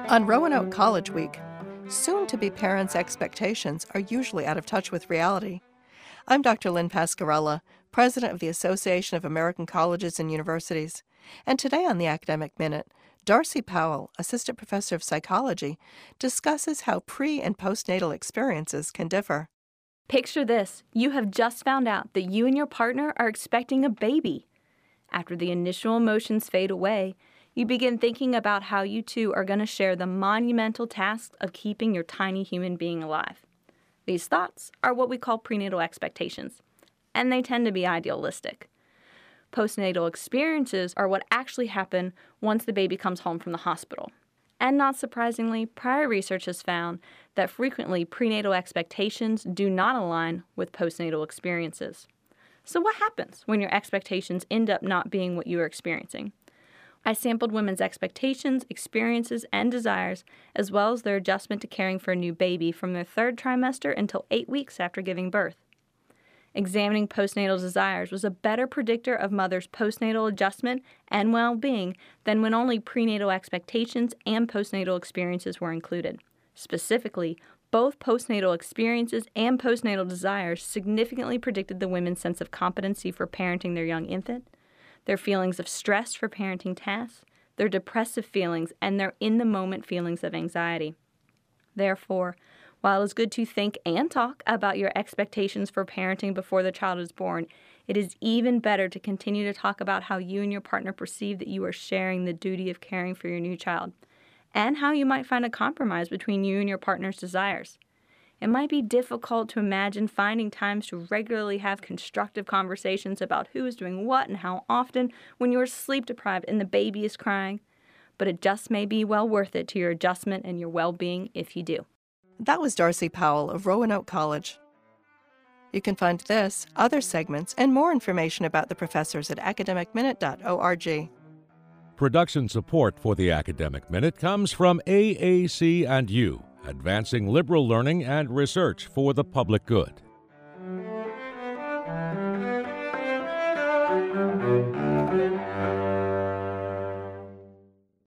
On Roanoke College Week, soon-to-be parents' expectations are usually out of touch with reality. I'm Dr. Lynn Pascarella, president of the Association of American Colleges and Universities, and today on the Academic Minute, Darcy Powell, assistant professor of psychology, discusses how pre- and postnatal experiences can differ. Picture this. You have just found out that you and your partner are expecting a baby. After the initial emotions fade away, you begin thinking about how you two are going to share the monumental task of keeping your tiny human being alive. These thoughts are what we call prenatal expectations, and they tend to be idealistic. Postnatal experiences are what actually happen once the baby comes home from the hospital. And not surprisingly, prior research has found that frequently prenatal expectations do not align with postnatal experiences. So what happens when your expectations end up not being what you are experiencing? I sampled women's expectations, experiences, and desires, as well as their adjustment to caring for a new baby from their third trimester until 8 weeks after giving birth. Examining postnatal desires was a better predictor of mothers' postnatal adjustment and well-being than when only prenatal expectations and postnatal experiences were included. Specifically, both postnatal experiences and postnatal desires significantly predicted the women's sense of competency for parenting their young infant, their feelings of stress for parenting tasks, their depressive feelings, and their in-the-moment feelings of anxiety. Therefore, while it is good to think and talk about your expectations for parenting before the child is born, it is even better to continue to talk about how you and your partner perceive that you are sharing the duty of caring for your new child, and how you might find a compromise between you and your partner's desires. It might be difficult to imagine finding times to regularly have constructive conversations about who is doing what and how often when you are sleep deprived and the baby is crying, but it just may be well worth it to your adjustment and your well-being if you do. That was Darcy Powell of Roanoke College. You can find this, other segments, and more information about the professors at academicminute.org. Production support for the Academic Minute comes from AAC&U, advancing liberal learning and research for the public good.